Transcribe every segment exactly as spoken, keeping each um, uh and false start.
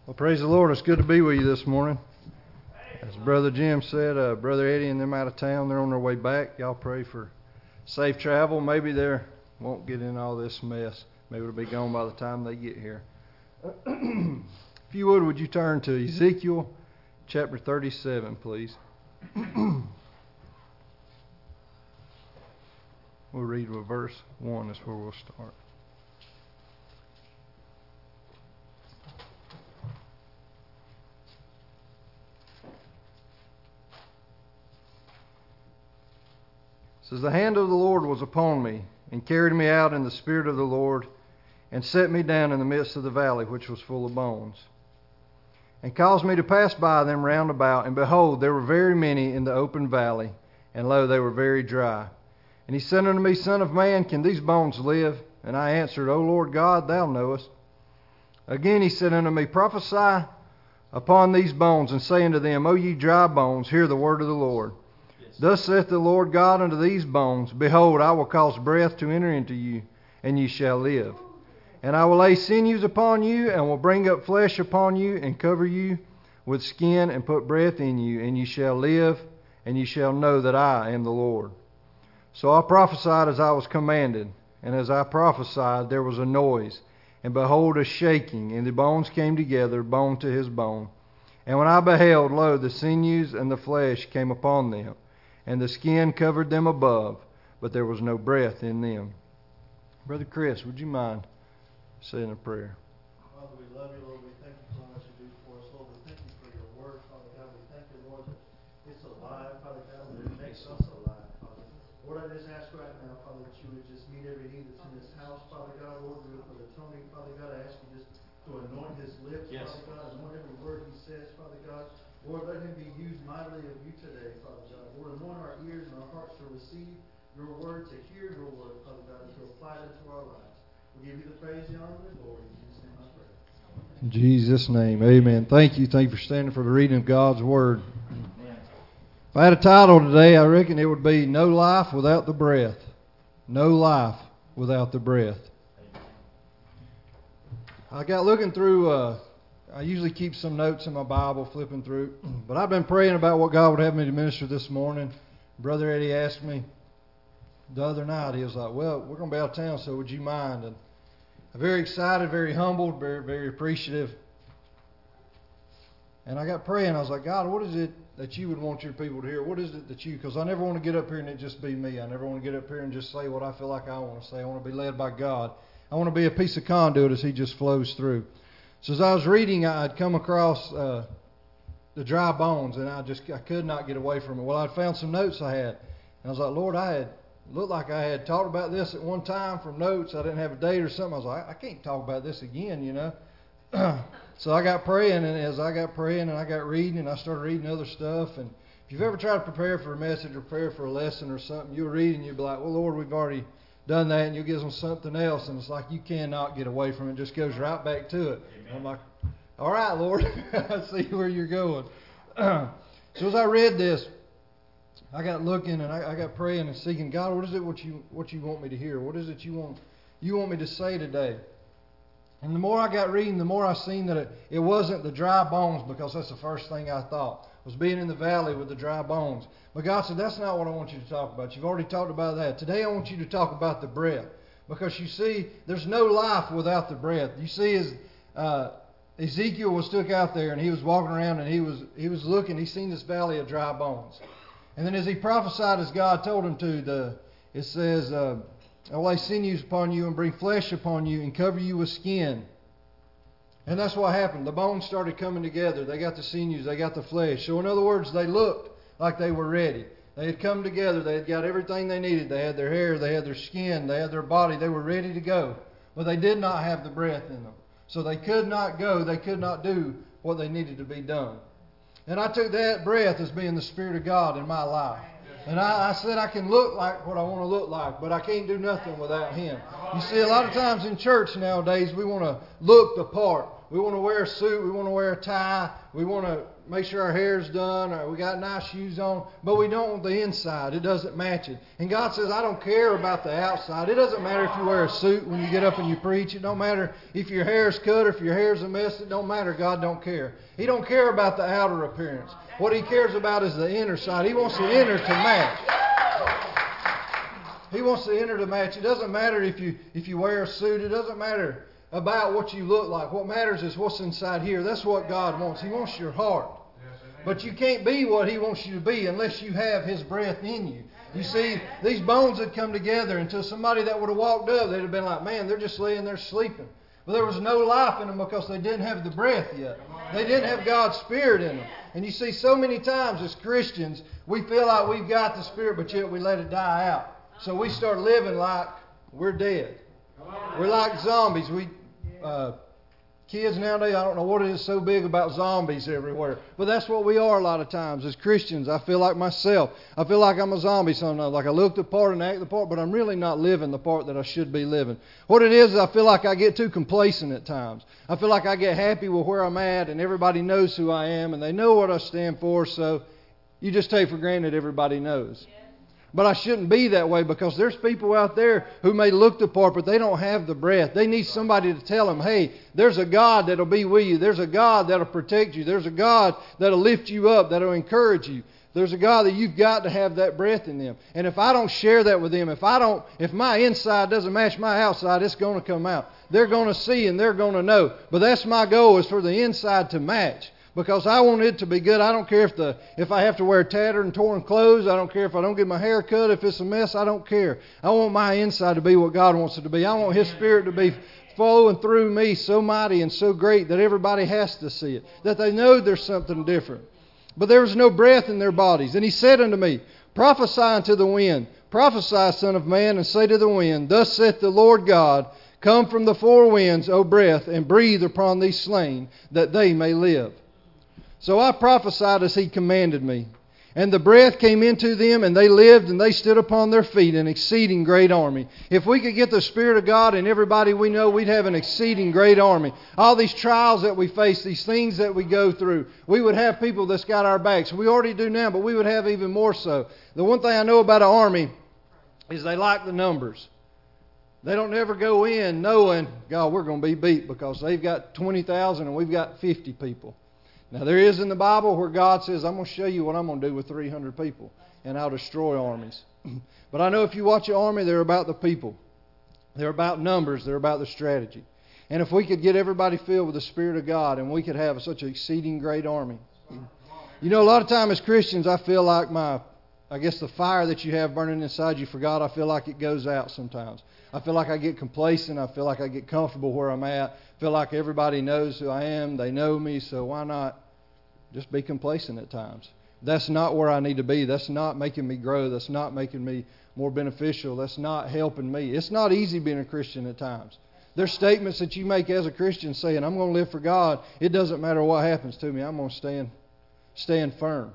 Well, praise the Lord. It's good to be with you this morning. As Brother Jim said, uh, Brother Eddie and them out of town, they're on their way back. Y'all pray for safe travel. Maybe they won't get in all this mess. Maybe it'll be gone by the time they get here. If you would, would you turn to Ezekiel chapter thirty-seven, please? We'll read with verse one. That's where we'll start. It says, the hand of the Lord was upon me, and carried me out in the spirit of the Lord, and set me down in the midst of the valley, which was full of bones, and caused me to pass by them round about. And behold, there were very many in the open valley, and lo, they were very dry. And he said unto me, Son of man, can these bones live? And I answered, O Lord God, thou knowest. Again he said unto me, Prophesy upon these bones, and say unto them, O ye dry bones, hear the word of the Lord. Thus saith the Lord God unto these bones, Behold, I will cause breath to enter into you, and ye shall live. And I will lay sinews upon you, and will bring up flesh upon you, and cover you with skin, and put breath in you, and ye shall live, and ye shall know that I am the Lord. So I prophesied as I was commanded, and as I prophesied there was a noise, and behold a shaking, and the bones came together, bone to his bone. And when I beheld, lo, the sinews and the flesh came upon them, and the skin covered them above, but there was no breath in them. Brother Chris, would you mind saying a prayer? Father, we love you, Lord. We thank you for what you do for us, Lord. We thank you for your word, Father God. We thank you, Lord, that it's alive, Father God, and it makes us alive, Father. Lord, I just ask right now, Father, that you would just meet every need that's in this house, Father God. Lord, do it for the Tony, Father God. I ask you just to anoint his lips, yes. Father God. Anoint every word he says, Father God. Lord, let him be used mightily of you today, Father God. Lord, anoint our ears and our hearts to receive your word, to hear your word, Father God, and to apply it into our lives. We give you the praise, the honor, and the glory. In Jesus' name I pray. In Jesus' name, amen. Thank you. Thank you for standing for the reading of God's word. If I had a title today, I reckon it would be No Life Without the Breath. No life without the breath. I got looking through... Uh, I usually keep some notes in my Bible, flipping through. But I've been praying about what God would have me to minister this morning. Brother Eddie asked me the other night, he was like, well, we're going to be out of town, so would you mind? And I'm very excited, very humbled, very, very appreciative. And I got praying. I was like, God, what is it that you would want your people to hear? What is it that you... Because I never want to get up here and it just be me. I never want to get up here and just say what I feel like I want to say. I want to be led by God. I want to be a piece of conduit as he just flows through. So as I was reading, I'd come across uh, the dry bones, and I just I could not get away from it. Well, I'd found some notes I had, and I was like, Lord, I had looked like I had talked about this at one time from notes. I didn't have a date or something. I was like, I can't talk about this again, you know. So I got praying, and as I got praying, and I got reading, and I started reading other stuff. And if you've ever tried to prepare for a message or prepare for a lesson or something, you'll read and you'll be like, well, Lord, we've already done that, and you'll give them something else, and it's like you cannot get away from it. It just goes right back to it. Amen. I'm like, all right, Lord, I see where you're going. So as I read this, I got looking and I, I got praying and seeking, God, what is it what you what you want me to hear? What is it you want you want me to say today? And the more I got reading, the more I seen that it, it wasn't the dry bones, because that's the first thing I thought, was being in the valley with the dry bones. But God said, that's not what I want you to talk about. You've already talked about that. Today I want you to talk about the breath. Because you see, there's no life without the breath. You see, as uh, Ezekiel was stuck out there and he was walking around and he was he was looking, he seen this valley of dry bones. And then as he prophesied as God told him to, the it says, uh, I will lay sinews upon you and bring flesh upon you and cover you with skin. And that's what happened. The bones started coming together. They got the sinews, they got the flesh. So in other words, they looked like they were ready. They had come together. They had got everything they needed. They had their hair, they had their skin, they had their body. They were ready to go. But they did not have the breath in them. So they could not go. They could not do what they needed to be done. And I took that breath as being the Spirit of God in my life. And I, I said I can look like what I want to look like, but I can't do nothing without Him. You see, a lot of times in church nowadays, we want to look the part. we want to wear a suit, we want to wear a tie, we want to make sure our hair's done, or we got nice shoes on, but we don't want the inside. It doesn't match it. And God says, I don't care about the outside. It doesn't matter if you wear a suit when you get up and you preach. It don't matter if your hair's cut or if your hair's a mess. It don't matter. God don't care. He don't care about the outer appearance. What He cares about is the inner side. He wants the inner to match. He wants the inner to match. It doesn't matter if you if you wear a suit. It doesn't matter about what you look like. What matters is what's inside here. That's what God wants. He wants your heart. But you can't be what He wants you to be unless you have His breath in you. You see, these bones had come together until somebody that would have walked up, they'd have been like, man, they're just laying there sleeping. But there was no life in them because they didn't have the breath yet. They didn't have God's Spirit in them. And you see, so many times as Christians, we feel like we've got the Spirit, but yet we let it die out. So we start living like we're dead. We're like zombies. We uh, kids nowadays, I don't know what it is so big about zombies everywhere. But that's what we are a lot of times. As Christians, I feel like myself. I feel like I'm a zombie sometimes. Like I look the part and act the part, but I'm really not living the part that I should be living. What it is, I feel like I get too complacent at times. I feel like I get happy with where I'm at and everybody knows who I am and they know what I stand for. So you just take for granted everybody knows. But I shouldn't be that way because there's people out there who may look the part, but they don't have the breath. They need somebody to tell them, hey, there's a God that'll be with you. There's a God that'll protect you. There's a God that'll lift you up, that'll encourage you. There's a God that you've got to have that breath in them. And if I don't share that with them, if I don't, if my inside doesn't match my outside, it's going to come out. They're going to see and they're going to know. But that's my goal, is for the inside to match. Because I want it to be good. I don't care if the if I have to wear tattered and torn clothes. I don't care if I don't get my hair cut. If it's a mess, I don't care. I want my inside to be what God wants it to be. I want His Spirit to be flowing through me so mighty and so great that everybody has to see it. That they know there's something different. But there was no breath in their bodies. And He said unto me, prophesy unto the wind. Prophesy, Son of man, and say to the wind, thus saith the Lord God, come from the four winds, O breath, and breathe upon these slain, that they may live. So I prophesied as He commanded me. And the breath came into them, and they lived, and they stood upon their feet, an exceeding great army. If we could get the Spirit of God in everybody we know, we'd have an exceeding great army. All these trials that we face, these things that we go through, we would have people that's got our backs. We already do now, but we would have even more so. The one thing I know about an army is they like the numbers. They don't ever go in knowing, God, we're going to be beat because they've got twenty thousand and we've got fifty people. Now, there is in the Bible where God says, I'm going to show you what I'm going to do with three hundred people, and I'll destroy armies. But I know if you watch an army, they're about the people. They're about numbers. They're about the strategy. And if we could get everybody filled with the Spirit of God, and we could have such an exceeding great army. You know, a lot of time as Christians, I feel like my, I guess the fire that you have burning inside you for God, I feel like it goes out sometimes. I feel like I get complacent. I feel like I get comfortable where I'm at. I feel like everybody knows who I am. They know me, so why not just be complacent at times? That's not where I need to be. That's not making me grow. That's not making me more beneficial. That's not helping me. It's not easy being a Christian at times. There's statements that you make as a Christian saying, I'm going to live for God. It doesn't matter what happens to me. I'm going to stand, stand firm.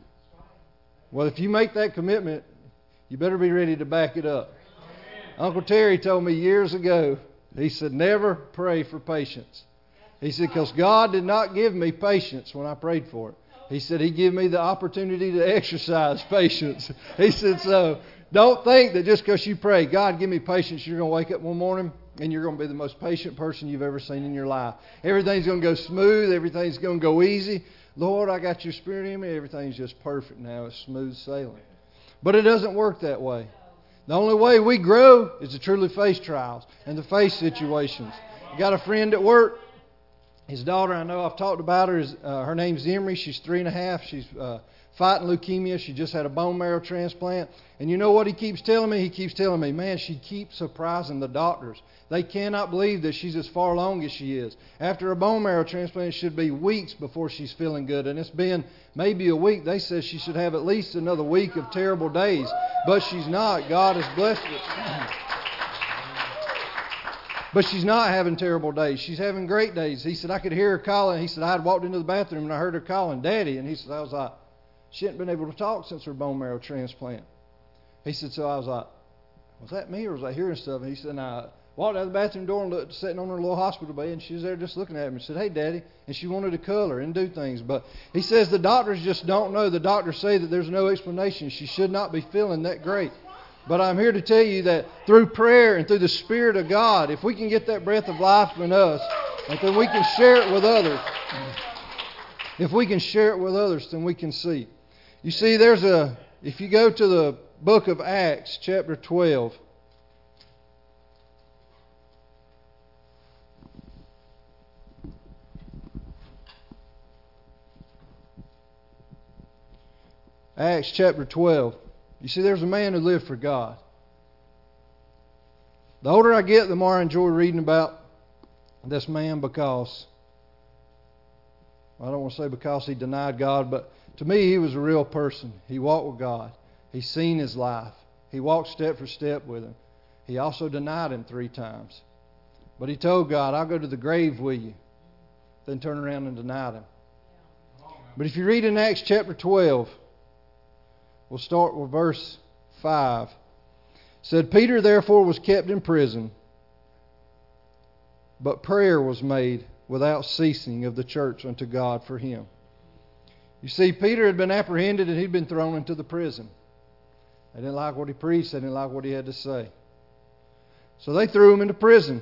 Well, if you make that commitment, you better be ready to back it up. Uncle Terry told me years ago, he said, never pray for patience. He said, because God did not give me patience when I prayed for it. He said He gave me the opportunity to exercise patience. He said, so don't think that just because you pray, God, give me patience, you're going to wake up one morning and you're going to be the most patient person you've ever seen in your life. Everything's going to go smooth. Everything's going to go easy. Lord, I got your Spirit in me. Everything's just perfect now. It's smooth sailing. But it doesn't work that way. The only way we grow is to truly face trials and to face situations. I got a friend at work. His daughter, I know I've talked about her. Is, uh, her name's Emery. She's three and a half. She's uh, fighting leukemia. She just had a bone marrow transplant. And you know what he keeps telling me? He keeps telling me, man, she keeps surprising the doctors. They cannot believe that she's as far along as she is. After a bone marrow transplant, it should be weeks before she's feeling good. And it's been maybe a week. They said she should have at least another week of terrible days. But she's not. God has blessed her. But she's not having terrible days. She's having great days. He said, I could hear her calling. He said, I had walked into the bathroom and I heard her calling, Daddy. And he said, I was like, she hadn't been able to talk since her bone marrow transplant. He said, so I was like, was that me or was I hearing stuff? And he said, nah, walked out of the bathroom door and looked, sitting on her little hospital bed, and she was there just looking at him and said, "Hey, Daddy." And she wanted to color and do things. But he says the doctors just don't know. The doctors say that there's no explanation. She should not be feeling that great. But I'm here to tell you that through prayer and through the Spirit of God, if we can get that breath of life in us, and then we can share it with others. If we can share it with others, then we can see. You see, there's a, if you go to the book of Acts, chapter twelve, Acts chapter twelve. You see, there's a man who lived for God. The older I get, the more I enjoy reading about this man because, I don't want to say because he denied God, but to me he was a real person. He walked with God. He's seen his life. He walked step for step with Him. He also denied Him three times. But he told God, "I'll go to the grave with you." Then turn around and denied Him. But if you read in Acts chapter twelve, we'll start with verse five. It said, "Peter therefore was kept in prison, but prayer was made without ceasing of the church unto God for him." You see, Peter had been apprehended and he'd been thrown into the prison. They didn't like what he preached. They didn't like what he had to say. So they threw him into prison.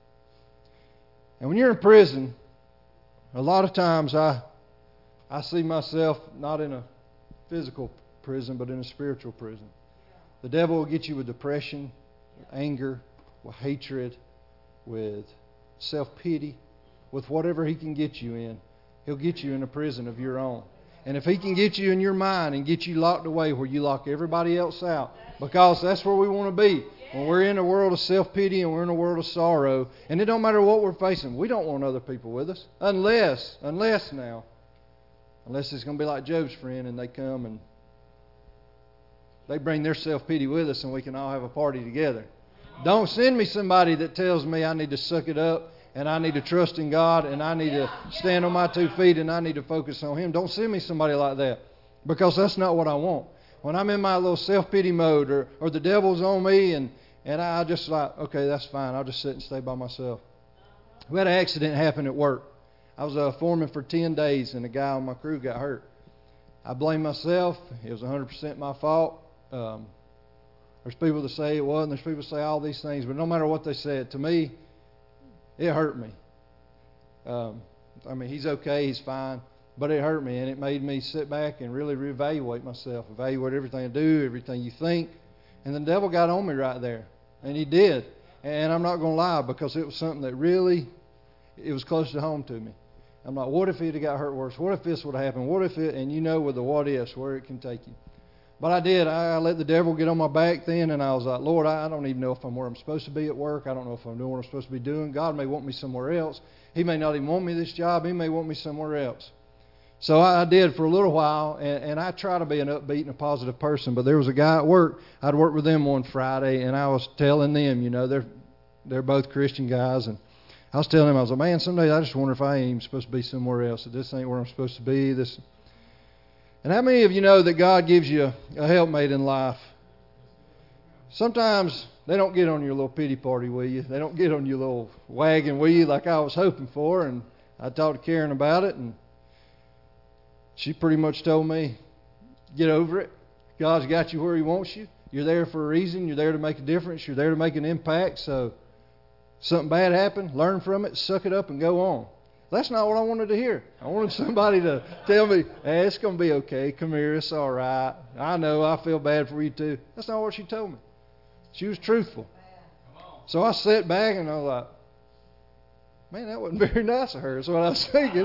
And when you're in prison, a lot of times I, I see myself not in a physical prison, but in a spiritual prison. The devil will get you with depression, with anger, with hatred, with self-pity, with whatever he can get you in. He'll get you in a prison of your own. And if he can get you in your mind and get you locked away where you lock everybody else out, because that's where we want to be. When we're in a world of self-pity and we're in a world of sorrow, and it don't matter what we're facing, we don't want other people with us. Unless, unless now, unless it's going to be like Job's friend and they come and they bring their self-pity with us and we can all have a party together. Don't send me somebody that tells me I need to suck it up and I need to trust in God and I need to stand on my two feet and I need to focus on Him. Don't send me somebody like that, because that's not what I want. When I'm in my little self-pity mode, or, or the devil's on me and, and I just like, okay, that's fine. I'll just sit and stay by myself. We had an accident happen at work. I was a foreman for ten days and a guy on my crew got hurt. I blame myself. It was one hundred percent my fault. Um, there's people that say it wasn't. There's people that say all these things. But no matter what they said, to me, it hurt me. Um, I mean, he's okay. He's fine. But it hurt me, and it made me sit back and really reevaluate myself, evaluate everything I do, everything you think. And the devil got on me right there, and he did. And I'm not going to lie, because it was something that really, it was close to home to me. I'm like, what if he'd have got hurt worse? What if this would have happened? What if it, and you know with the what ifs, where it can take you. But I did. I let the devil get on my back then, and I was like, Lord, I don't even know if I'm where I'm supposed to be at work. I don't know if I'm doing what I'm supposed to be doing. God may want me somewhere else. He may not even want me this job. He may want me somewhere else. So I did for a little while, and, and I try to be an upbeat and a positive person. But there was a guy at work. I'd worked with them one Friday, and I was telling them, you know, they're they're both Christian guys, and I was telling them, I was like, man, some days I just wonder if I ain't even supposed to be somewhere else. That this ain't where I'm supposed to be. This. And how many of you know that God gives you a, a helpmate in life? Sometimes they don't get on your little pity party with you. They don't get on your little wagon with you like I was hoping for. And I talked to Karen about it, and she pretty much told me, get over it. God's got you where He wants you. You're there for a reason. You're there to make a difference. You're there to make an impact. So something bad happened, learn from it, suck it up, and go on. That's not what I wanted to hear. I wanted somebody to tell me, hey, it's going to be okay. Come here, it's all right. I know, I feel bad for you too. That's not what she told me. She was truthful. So I sat back and I was like, man, that wasn't very nice of her. That's what I was thinking.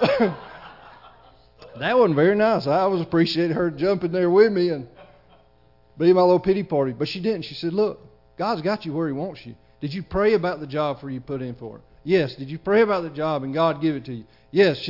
That wasn't very nice. I always appreciated her jumping there with me and being my little pity party. But she didn't. She said, look, God's got you where He wants you. Did you pray about the job for you put in for it? Yes. Did you pray about the job and God give it to you? Yes. She's like,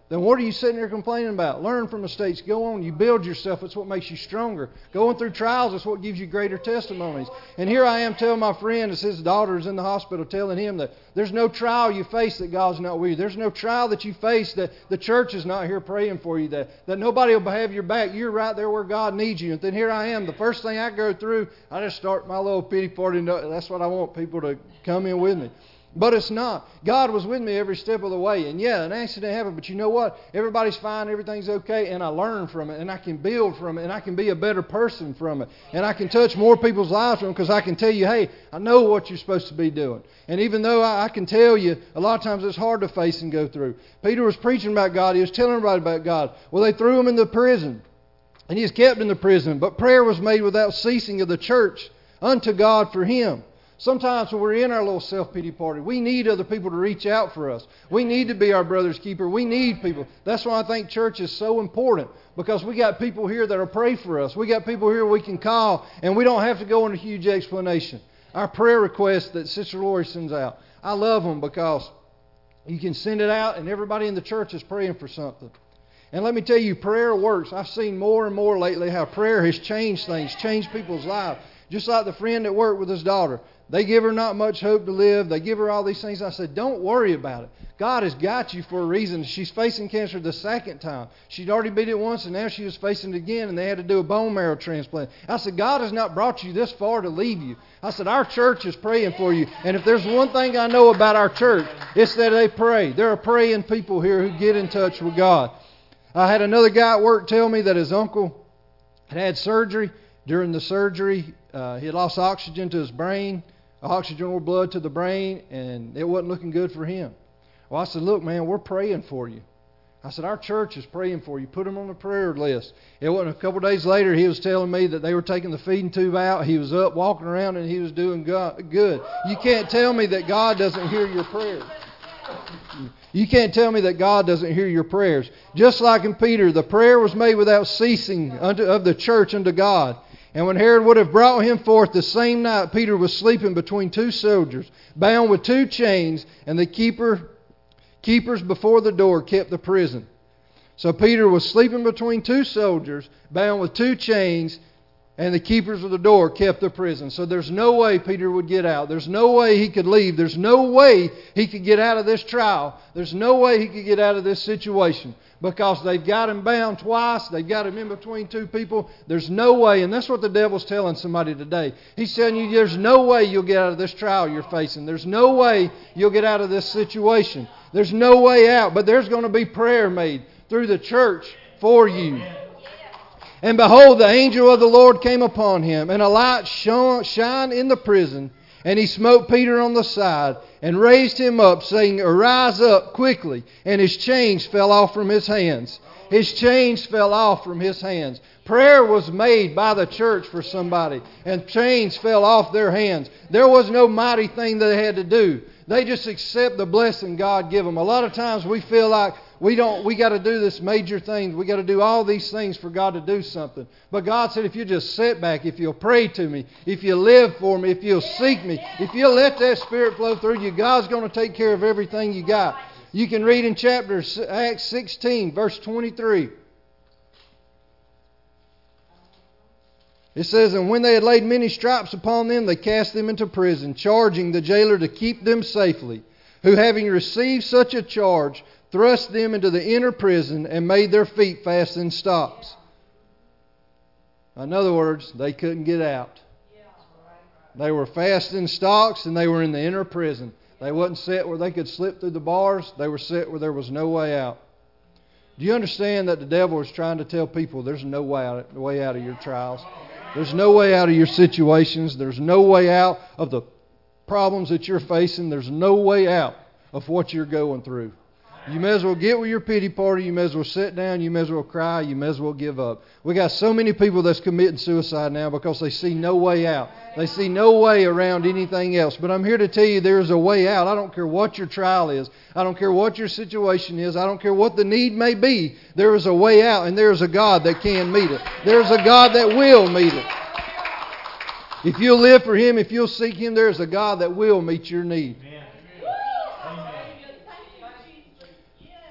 then what are you sitting there complaining about? Learn from mistakes. Go on. You build yourself. It's what makes you stronger. Going through trials is what gives you greater testimonies. And here I am telling my friend, as his daughter is in the hospital, telling him that there's no trial you face that God's not with you. There's no trial that you face that the church is not here praying for you, that, that nobody will have your back. You're right there where God needs you. And then here I am. The first thing I go through, I just start my little pity party. And that's what I want people to come in with me. But it's not. God was with me every step of the way. And yeah, an accident happened, but you know what? Everybody's fine, everything's okay, and I learn from it, and I can build from it, and I can be a better person from it. And I can touch more people's lives from it because I can tell you, hey, I know what you're supposed to be doing. And even though I, I can tell you, a lot of times it's hard to face and go through. Peter was preaching about God. He was telling everybody about God. Well, they threw him in the prison, and he was kept in the prison. But prayer was made without ceasing of the church unto God for him. Sometimes when we're in our little self-pity party, we need other people to reach out for us. We need to be our brother's keeper. We need people. That's why I think church is so important, because we got people here that will pray for us. We got people here we can call, and we don't have to go into a huge explanation. Our prayer requests that Sister Lori sends out, I love them because you can send it out, and everybody in the church is praying for something. And let me tell you, prayer works. I've seen more and more lately how prayer has changed things, changed people's lives. Just like the friend that worked with his daughter. They give her not much hope to live. They give her all these things. I said, don't worry about it. God has got you for a reason. She's facing cancer the second time. She'd already beat it once, and now she was facing it again, and they had to do a bone marrow transplant. I said, God has not brought you this far to leave you. I said, our church is praying for you. And if there's one thing I know about our church, it's that they pray. There are praying people here who get in touch with God. I had another guy at work tell me that his uncle had had surgery. During the surgery, uh, he had lost oxygen to his brain, oxygen or blood to the brain, and it wasn't looking good for him. Well, I said, look, man, we're praying for you. I said, our church is praying for you. Put him on the prayer list. It wasn't a couple of days later, he was telling me that they were taking the feeding tube out. He was up, walking around, and he was doing good. You can't tell me that God doesn't hear your prayers. You can't tell me that God doesn't hear your prayers. Just like in Peter, the prayer was made without ceasing unto, of the church unto God. And when Herod would have brought him forth the same night, Peter was sleeping between two soldiers, bound with two chains, and the keeper, keepers before the door kept the prison. So Peter was sleeping between two soldiers, bound with two chains, and the keepers of the door kept the prison. So there's no way Peter would get out. There's no way he could leave. There's no way he could get out of this trial. There's no way he could get out of this situation. Because they've got him bound twice. They've got him in between two people. There's no way. And that's what the devil's telling somebody today. He's telling you there's no way you'll get out of this trial you're facing. There's no way you'll get out of this situation. There's no way out. But there's going to be prayer made through the church for you. And behold, the angel of the Lord came upon him, and a light shone, shined in the prison. And he smote Peter on the side and raised him up, saying, Arise up quickly. And his chains fell off from his hands. His chains fell off from his hands. Prayer was made by the church for somebody, and chains fell off their hands. There was no mighty thing that they had to do. They just accept the blessing God give them. A lot of times we feel like we don't. We got to do this major thing. We got to do all these things for God to do something. But God said, if you just sit back, if you'll pray to me, if you live for me, if you'll seek me, if you'll let that Spirit flow through you, God's going to take care of everything you got. You can read in chapter Acts sixteen, verse twenty-three. It says, And when they had laid many stripes upon them, they cast them into prison, charging the jailer to keep them safely, who having received such a charge, thrust them into the inner prison and made their feet fast in stocks. In other words, they couldn't get out. They were fast in stocks and they were in the inner prison. They wasn't set where they could slip through the bars. They were set where there was no way out. Do you understand that the devil is trying to tell people there's no way out, way out of your trials? There's no way out of your situations. There's no way out of the problems that you're facing. There's no way out of what you're going through. You may as well get with your pity party. You may as well sit down. You may as well cry. You may as well give up. We got so many people that's committing suicide now because they see no way out. They see no way around anything else. But I'm here to tell you there's a way out. I don't care what your trial is. I don't care what your situation is. I don't care what the need may be. There is a way out, and there is a God that can meet it. There is a God that will meet it. If you'll live for Him, if you'll seek Him, there is a God that will meet your need.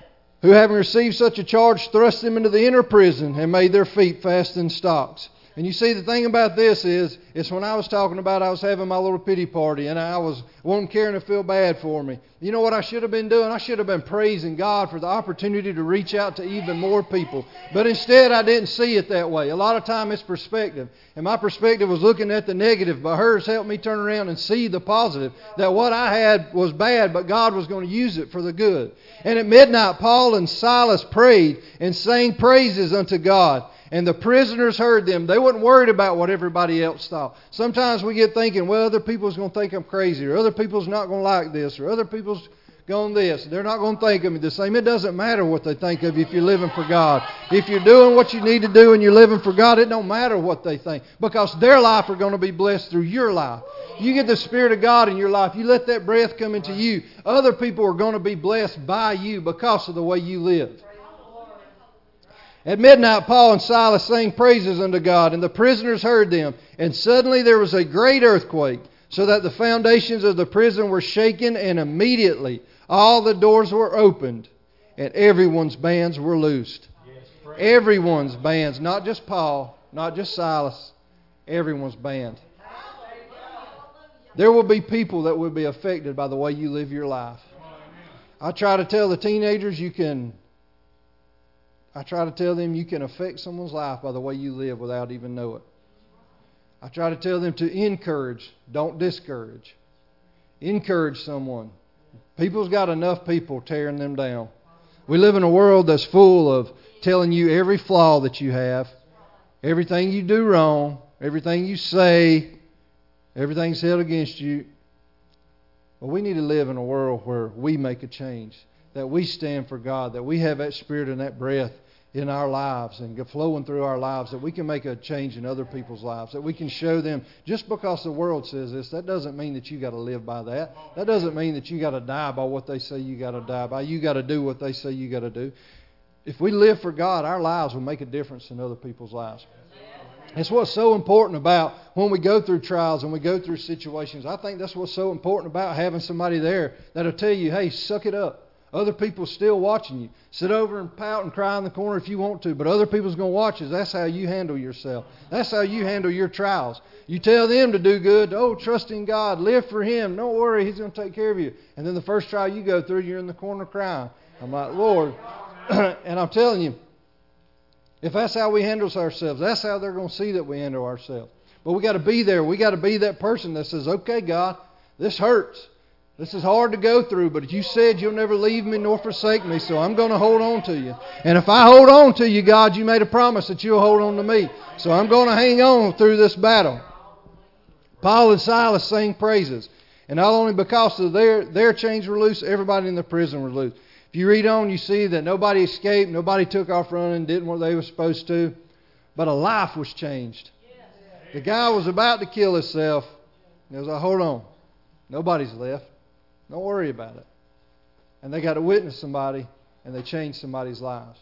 who having received such a charge thrust them into the inner prison and made their feet fast in stocks. And you see, the thing about this is, it's when I was talking about I was having my little pity party and I was wasn't caring to feel bad for me. You know what I should have been doing? I should have been praising God for the opportunity to reach out to even more people. But instead, I didn't see it that way. A lot of time it's perspective. And my perspective was looking at the negative, but hers helped me turn around and see the positive. That what I had was bad, but God was going to use it for the good. And at midnight, Paul and Silas prayed and sang praises unto God. And the prisoners heard them. They weren't worried about what everybody else thought. Sometimes we get thinking, well, other people's going to think I'm crazy, or other people's not going to like this, or other people's going this. They're not going to think of me the same. It doesn't matter what they think of you if you're living for God. If you're doing what you need to do and you're living for God, it don't matter what they think, because their life are going to be blessed through your life. You get the Spirit of God in your life. You let that breath come into you. Other people are going to be blessed by you because of the way you live. At midnight, Paul and Silas sang praises unto God, and the prisoners heard them. And suddenly there was a great earthquake, so that the foundations of the prison were shaken, and immediately all the doors were opened, and everyone's bands were loosed. Everyone's bands, not just Paul, not just Silas, everyone's band. There will be people that will be affected by the way you live your life. I try to tell the teenagers you can... I try to tell them you can affect someone's life by the way you live without even know it. I try to tell them to encourage, don't discourage. Encourage someone. People's got enough people tearing them down. We live in a world that's full of telling you every flaw that you have, everything you do wrong, everything you say, everything's held against you. Well, we need to live in a world where we make a change, that we stand for God, that we have that spirit and that breath in our lives and flowing through our lives, that we can make a change in other people's lives, that we can show them, just because the world says this, that doesn't mean that you got to live by that. That doesn't mean that you got to die by what they say you got to die by. You got to do what they say you got to do. If we live for God, our lives will make a difference in other people's lives. It's what's so important about when we go through trials and we go through situations. I think that's what's so important about having somebody there that'll tell you, hey, suck it up. Other people's still watching you. Sit over and pout and cry in the corner if you want to, but other people's going to watch us. That's how you handle yourself. That's how you handle your trials. You tell them to do good. Oh, trust in God. Live for Him. Don't worry. He's going to take care of you. And then the first trial you go through, you're in the corner crying. I'm like, Lord. And I'm telling you, if that's how we handle ourselves, that's how they're going to see that we handle ourselves. But we got to be there. We got to be that person that says, okay, God, this hurts. This is hard to go through, but you said you'll never leave me nor forsake me, so I'm going to hold on to you. And if I hold on to you, God, you made a promise that you'll hold on to me. So I'm going to hang on through this battle. Paul and Silas sang praises. And not only because of their, their chains were loose, everybody in the prison was loose. If you read on, you see that nobody escaped, nobody took off running, did what they were supposed to. But a life was changed. The guy was about to kill himself. He was like, hold on. Nobody's left. Don't worry about it. And they got to witness somebody, and they changed somebody's lives.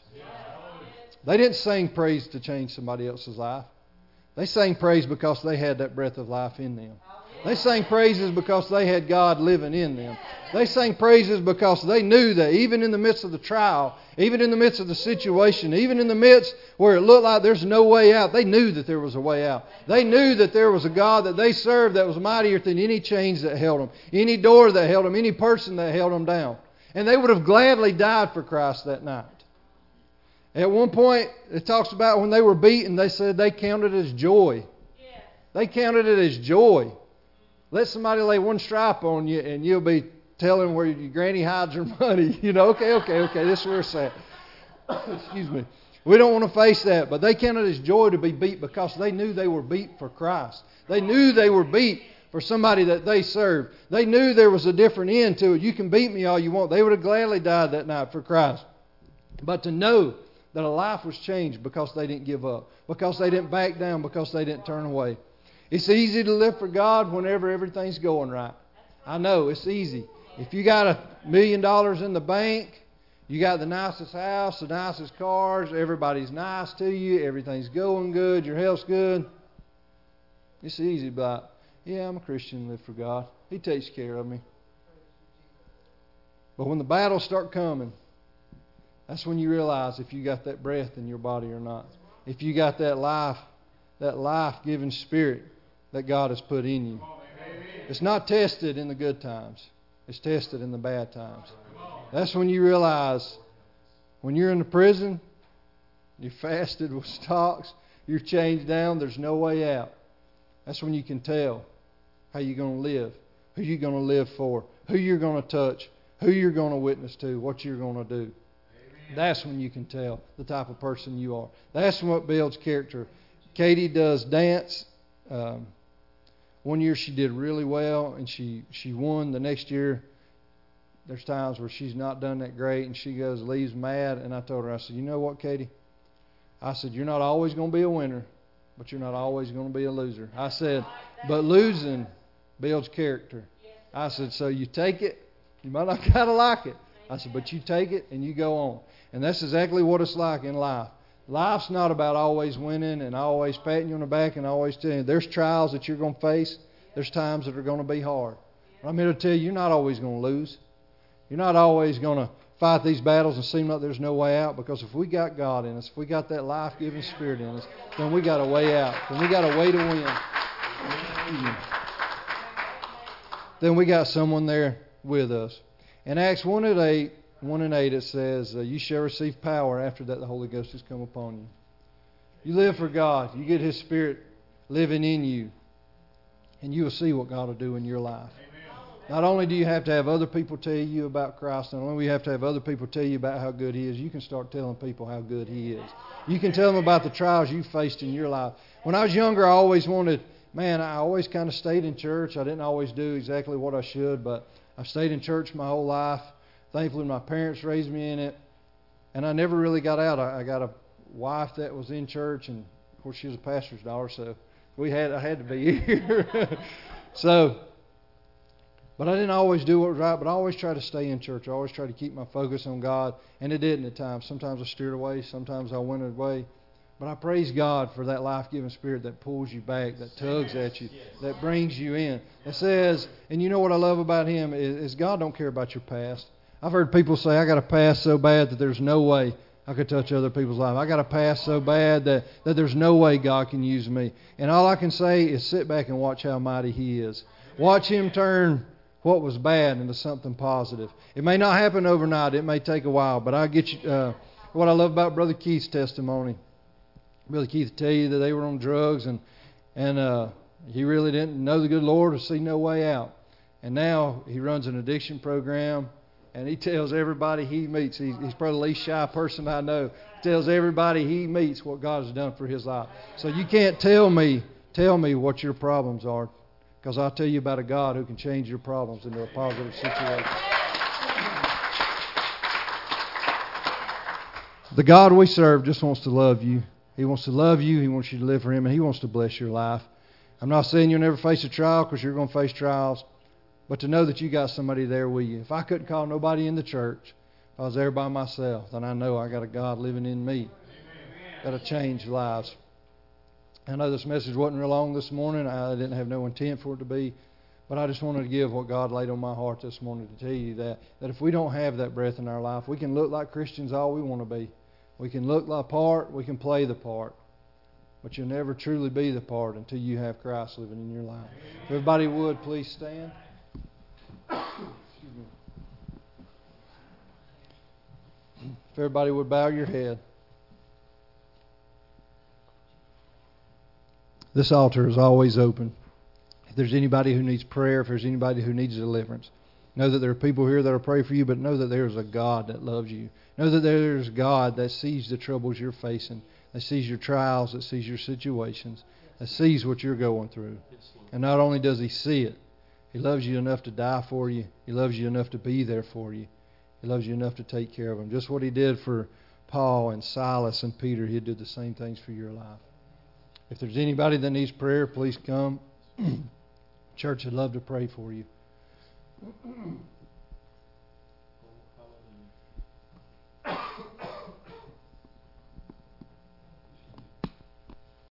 They didn't sing praise to change somebody else's life. They sang praise because they had that breath of life in them. They sang praises because they had God living in them. They sang praises because they knew that even in the midst of the trial, even in the midst of the situation, even in the midst where it looked like there's no way out, they knew that there was a way out. They knew that there was a God that they served that was mightier than any chains that held them, any door that held them, any person that held them down. And they would have gladly died for Christ that night. At one point, it talks about when they were beaten, they said they counted it as joy. They counted it as joy. Let somebody lay one stripe on you and you'll be telling where your granny hides her money. You know, okay, okay, okay, this is where it's at. Excuse me. We don't want to face that, but they counted it as joy to be beat because they knew they were beat for Christ. They knew they were beat for somebody that they served. They knew there was a different end to it. You can beat me all you want. They would have gladly died that night for Christ. But to know that a life was changed because they didn't give up, because they didn't back down, because they didn't turn away. It's easy to live for God whenever everything's going right. I know, it's easy. If you got a million dollars in the bank, you got the nicest house, the nicest cars, everybody's nice to you, everything's going good, your health's good. It's easy, but yeah, I'm a Christian, live for God. He takes care of me. But when the battles start coming, That's when you realize if you got that breath in your body or not. If you got that life, that life-giving spirit that God has put in you. It's not tested in the good times. It's tested in the bad times. That's when you realize when you're in the prison, you're fasted with stocks, you're chained down, there's no way out. That's when you can tell how you're going to live, who you're going to live for, who you're going to touch, who you're going to witness to, what you're going to do. Amen. That's when you can tell the type of person you are. That's what builds character. Katie does dance. Um, one year she did really well and she, she won. The next year there's times where she's not done that great and she goes, leaves mad. And I told her, I said, you know what, Katie? I said, you're not always going to be a winner, but you're not always going to be a loser. I said, but losing builds character. I said, so you take it. You might not kind of like it. I said, but you take it and you go on. And that's exactly what it's like in life. Life's not about always winning and always patting you on the back and always telling you. There's trials that you're going to face. There's times that are going to be hard. But I'm here to tell you, you're not always going to lose. You're not always going to fight these battles and seem like there's no way out, because if we got God in us, if we got that life-giving Spirit in us, then we got a way out. Then we got a way to win. Then we got someone there with us. In Acts one and eight, one and eight, it says, uh, you shall receive power. After that, the Holy Ghost has come upon you. You live for God. You get His Spirit living in you, and you will see what God will do in your life. Not only do you have to have other people tell you about Christ, not only do you have to have other people tell you about how good He is, you can start telling people how good He is. You can tell them about the trials you faced in your life. When I was younger, I always wanted, man, I always kind of stayed in church. I didn't always do exactly what I should, but I've stayed in church my whole life. Thankfully, my parents raised me in it, and I never really got out. I, I got a wife that was in church, and of course, she was a pastor's daughter, so we had I had to be here. so... But I didn't always do what was right, but I always try to stay in church. I always try to keep my focus on God, and it didn't at times. Sometimes I steered away, sometimes I went away. But I praise God for that life-giving Spirit that pulls you back, that tugs at you, that brings you in. That says, and you know what I love about Him is, is God don't care about your past. I've heard people say, I got a past so bad that there's no way I could touch other people's lives. I got a past so bad that, that there's no way God can use me. And all I can say is sit back and watch how mighty He is. Watch Him turn what was bad into something positive. It may not happen overnight. It may take a while. But I get you. Uh, what I love about Brother Keith's testimony. Brother Keith will tell you that they were on drugs and and uh, he really didn't know the good Lord or see no way out. And now he runs an addiction program, and he tells everybody he meets. He's, he's probably the least shy person I know. He tells everybody he meets what God has done for his life. So you can't tell me tell me what your problems are. Because I'll tell you about a God who can change your problems into a positive situation. The God we serve just wants to love you. He wants to love you. He wants you to live for Him. And He wants to bless your life. I'm not saying you'll never face a trial, because you're going to face trials. But to know that you got somebody there with you. If I couldn't call nobody in the church, if I was there by myself, then I know I got a God living in me. That'll change lives. I know this message wasn't real long this morning. I didn't have no intent for it to be. But I just wanted to give what God laid on my heart this morning to tell you that, that if we don't have that breath in our life, we can look like Christians all we want to be. We can look the part, we can play the part. But you'll never truly be the part until you have Christ living in your life. If everybody would, please stand. Excuse me. If everybody would bow your head. This altar is always open. If there's anybody who needs prayer, if there's anybody who needs deliverance, know that there are people here that will pray for you, but know that there's a God that loves you. Know that there's God that sees the troubles you're facing, that sees your trials, that sees your situations, that sees what you're going through. And not only does He see it, He loves you enough to die for you. He loves you enough to be there for you. He loves you enough to take care of them. Just what He did for Paul and Silas and Peter, He'd do the same things for your life. If there's anybody that needs prayer, please come. Church, I'd love to pray for you.